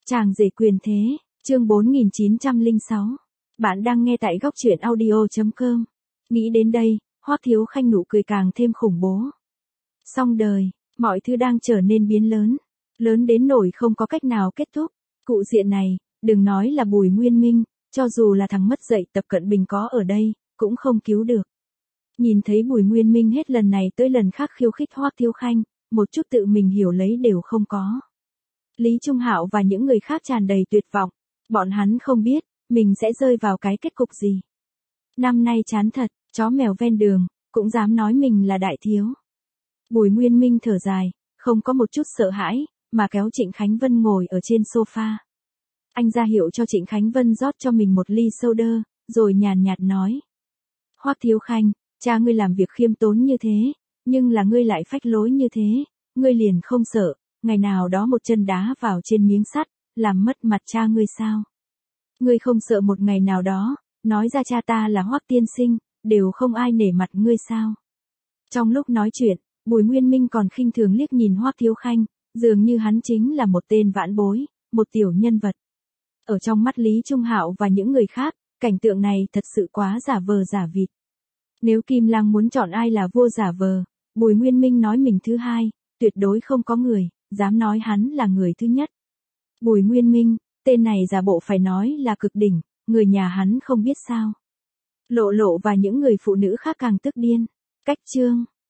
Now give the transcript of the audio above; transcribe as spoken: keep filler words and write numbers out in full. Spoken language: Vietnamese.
Chàng rể quyền thế, chương bốn nghìn chín trăm lẻ sáu. Bạn đang nghe tại góc truyện audio chấm com. Nghĩ đến đây, Hoắc Thiếu Khanh nụ cười càng thêm khủng bố. Xong đời, mọi thứ đang trở nên biến lớn. Lớn đến nỗi không có cách nào kết thúc. Cụ diện này, đừng nói là Bùi Nguyên Minh, cho dù là thằng mất dạy Tập Cận Bình có ở đây, cũng không cứu được. Nhìn thấy Bùi Nguyên Minh hết lần này tới lần khác khiêu khích Hoắc Thiếu Khanh, một chút tự mình hiểu lấy đều không có. Lý Trung Hạo và những người khác tràn đầy tuyệt vọng, bọn hắn không biết, mình sẽ rơi vào cái kết cục gì. Năm nay chán thật, chó mèo ven đường, cũng dám nói mình là đại thiếu. Bùi Nguyên Minh thở dài, không có một chút sợ hãi, mà kéo Trịnh Khánh Vân ngồi ở trên sofa. Anh ra hiệu cho Trịnh Khánh Vân rót cho mình một ly soda, rồi nhàn nhạt nói. Hoắc Thiếu Khanh, cha ngươi làm việc khiêm tốn như thế, nhưng là ngươi lại phách lối như thế, ngươi liền không sợ, ngày nào đó một chân đá vào trên miếng sắt, làm mất mặt cha ngươi sao? Ngươi không sợ một ngày nào đó, nói ra cha ta là Hoắc tiên sinh, đều không ai nể mặt ngươi sao? Trong lúc nói chuyện, Bùi Nguyên Minh còn khinh thường liếc nhìn Hoắc Thiếu Khanh, dường như hắn chính là một tên vãn bối, một tiểu nhân vật. Ở trong mắt Lý Trung Hạo và những người khác, cảnh tượng này thật sự quá giả vờ giả vịt. Nếu Kim Lăng muốn chọn ai là vua giả vờ, Bùi Nguyên Minh nói mình thứ hai, tuyệt đối không có người dám nói hắn là người thứ nhất. Bùi Nguyên Minh, tên này giả bộ phải nói là cực đỉnh, người nhà hắn không biết sao. Lộ Lộ và những người phụ nữ khác càng tức điên. Cách chương